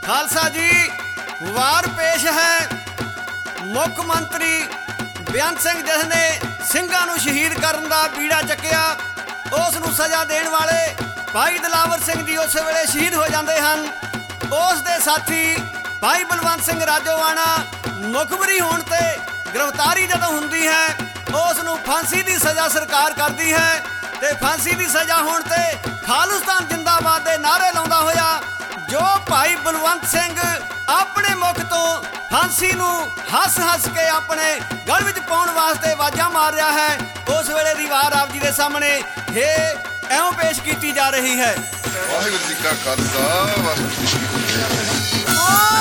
ਖਾਲਸਾ ਜੀ ਵਾਰ ਪੇਸ਼ ਹੈ ਮੁੱਖ ਮੰਤਰੀ ਬੇਅੰਤ ਸਿੰਘ ਜਿਸ ਨੇ ਸਿੰਘਾਂ ਨੂੰ ਸ਼ਹੀਦ ਕਰਨ ਦਾ ਬੀੜਾ ਚੱਕਿਆ। ਉਸ ਨੂੰ ਸਜ਼ਾ ਦੇਣ ਵਾਲੇ ਭਾਈ ਦਿਲਾਵਰ ਸਿੰਘ ਜੀ ਉਸ ਵੇਲੇ ਸ਼ਹੀਦ ਹੋ ਜਾਂਦੇ ਹਨ। ਉਸ ਦੇ ਸਾਥੀ ਭਾਈ ਬਲਵੰਤ ਸਿੰਘ ਰਾਜੋਆਣਾ ਮੁਖਬਰੀ ਹੋਣ ਤੇ ਗ੍ਰਿਫਤਾਰੀ ਜਦੋਂ ਹੁੰਦੀ ਹੈ ਉਸ ਨੂੰ ਫਾਂਸੀ ਦੀ ਸਜ਼ਾ ਸਰਕਾਰ ਕਰਦੀ ਹੈ ਤੇ ਫਾਂਸੀ ਦੀ ਸਜ਼ਾ ਹੋਣ ਤੇ ਖਾਲਿਸਤਾਨ ਜਿੰਦਾਬਾਦ ਦੇ ਨਾਅਰੇ ਲਾਉਂਦਾ ਹੋਇਆ ਜੋ ਭਾਈ ਬਲਵੰਤ ਸਿੰਘ ਆਪਣੇ ਮੁਖ ਤੋਂ ਫਾਂਸੀ ਨੂੰ ਹੱਸ ਕੇ ਆਪਣੇ ਗਲ ਵਿੱਚ ਪਾਉਣ ਵਾਸਤੇ ਆਵਾਜ਼ਾਂ ਮਾਰ ਰਿਹਾ ਹੈ। ਉਸ ਵੇਲੇ ਦੀ ਵਾਰ ਆਪ ਜੀ ਦੇ ਸਾਹਮਣੇ ਇਉਂ ਪੇਸ਼ ਕੀਤੀ ਜਾ ਰਹੀ ਹੈ। ਵਾਹਿਗੁਰੂ ਜੀ ਕਾ ਖਾਲਸਾ ਵਾਹਿਗੁਰੂ ਜੀ ਕੀ ਫਤਿਹ।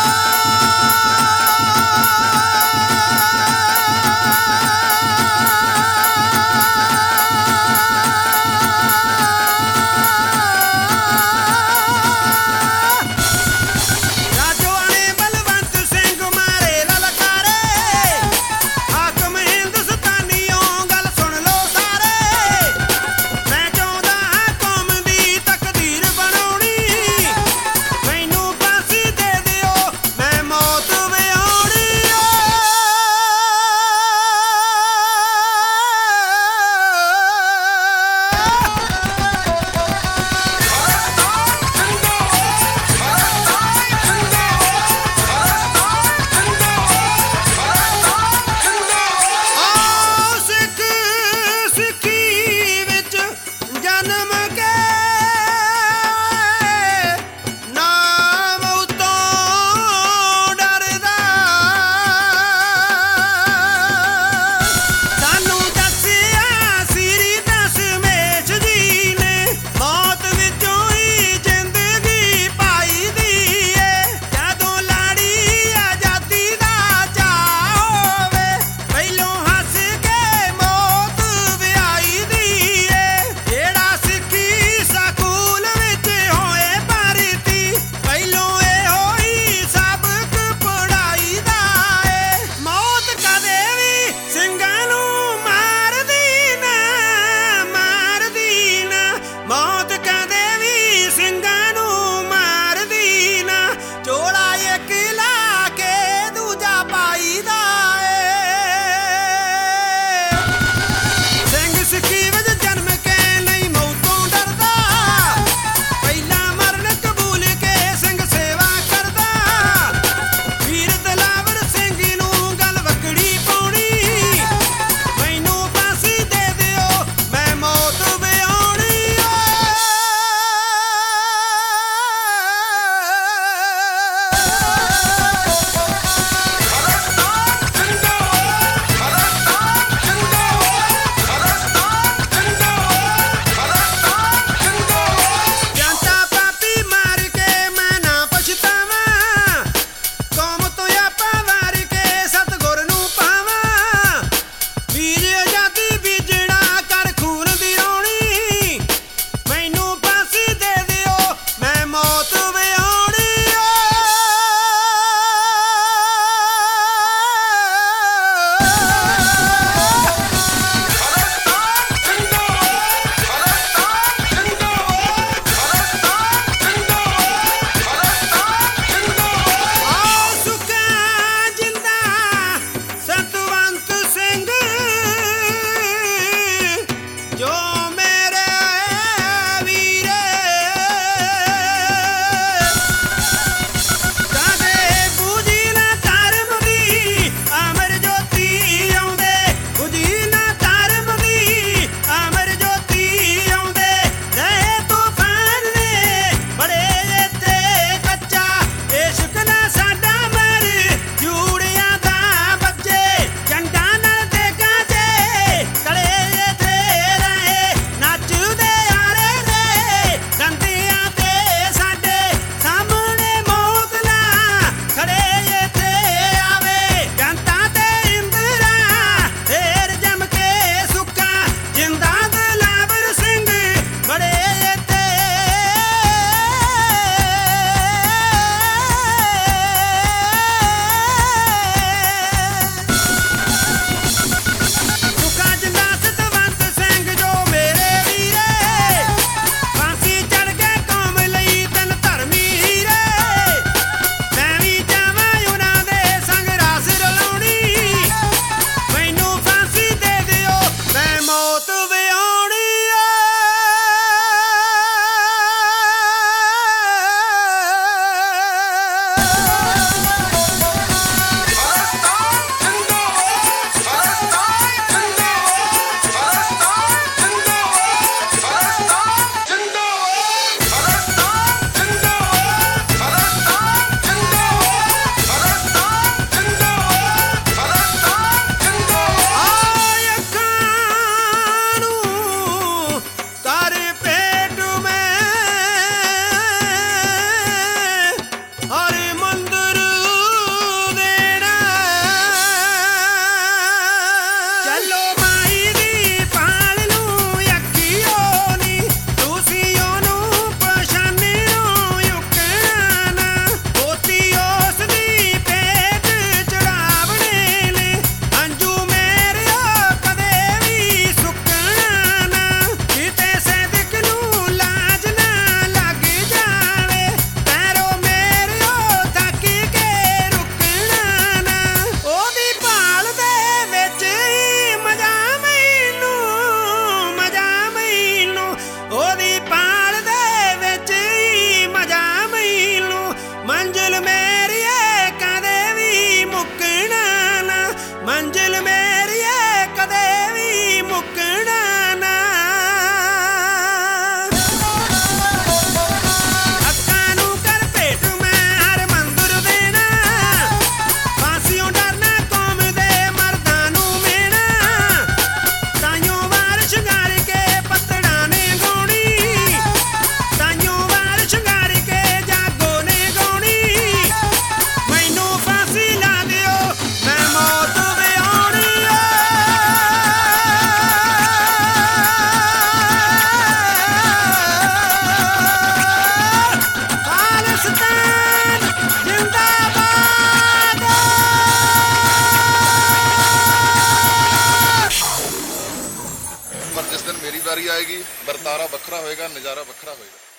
ਵਾਰੀ ਆਏਗੀ ਵਰਤਾਰਾ ਵੱਖਰਾ ਹੋਏਗਾ, ਨਜ਼ਾਰਾ ਵੱਖਰਾ ਹੋਏਗਾ।